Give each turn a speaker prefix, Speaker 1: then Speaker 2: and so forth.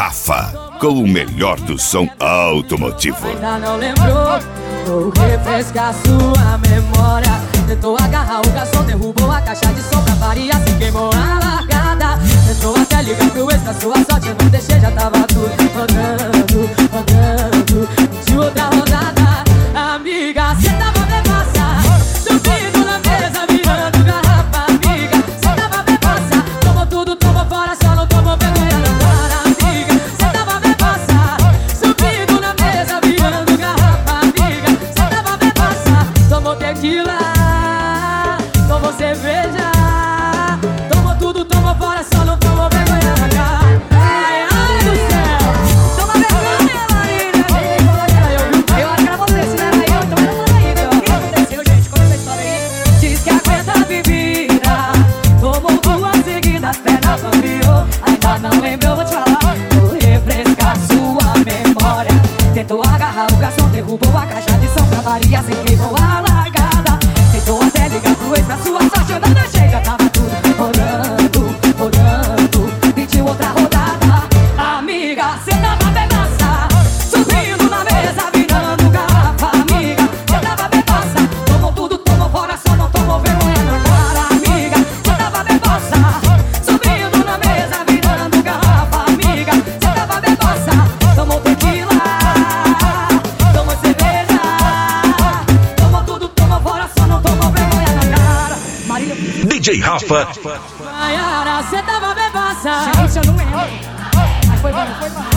Speaker 1: Rafa, com o melhor do som automotivo.
Speaker 2: Ainda não lembrou, vou refrescar sua memória. Tentou agarrar o garçom, derrubou a caixa de som pra variar, se queimou a largada. Tentou até ligar pro ex, pra sua sorte eu não deixei, já tava tudo rodando, rodando de outra rodada. Amiga, cê tava bebaça, subindo na mesa, virando garrafa. Amiga, cê tava bebaça, tomou tudo, tomou fora, só não tomou vergonha na cara. Amiga, cê tava bebaça, subindo na mesa, virando garrafa. Amiga, cê tava bebaça, tomou tequila, tomou cerveja, tomou tudo, tomou fora, só não tomou vergonha na cara. Ai, ai do céu, toma vergonha, Marília. Eu acho que era você, se não era eu, então era por aí, meu. O que aconteceu, gente? Conta essa história aí. Diz que aguenta a bebida, tomou duas seguidas, perna bambiou. Ainda não lembrou, vou te falar. Vou refrescar sua memória. Tentou agarrar o garçom, derrubou a caixa de som pra variar, se queimou a largada. Tentou até ligar pro ex, pra sua sorte eu não deixei, já tava tudo rodando, rodando, pediu outra rodada. Amiga, cê tava bebaça, subindo na mesa, virando garrafa. Amiga, cê tava bebaça, tomou tudo, tomou fora, só não tomou vergonha na cara. Amiga, cê tava bebaça, subindo na mesa, virando garrafa. Amiga, cê tava bebaça, tomou tequila, tomou cerveja, tomou tudo, tomou fora, só não tomou vergonha na cara. Marília,
Speaker 1: DJ Rafa.
Speaker 2: Maiara, cê tava bebaça.
Speaker 3: Gente, eu não lembro. Mas foi bom, foi bom.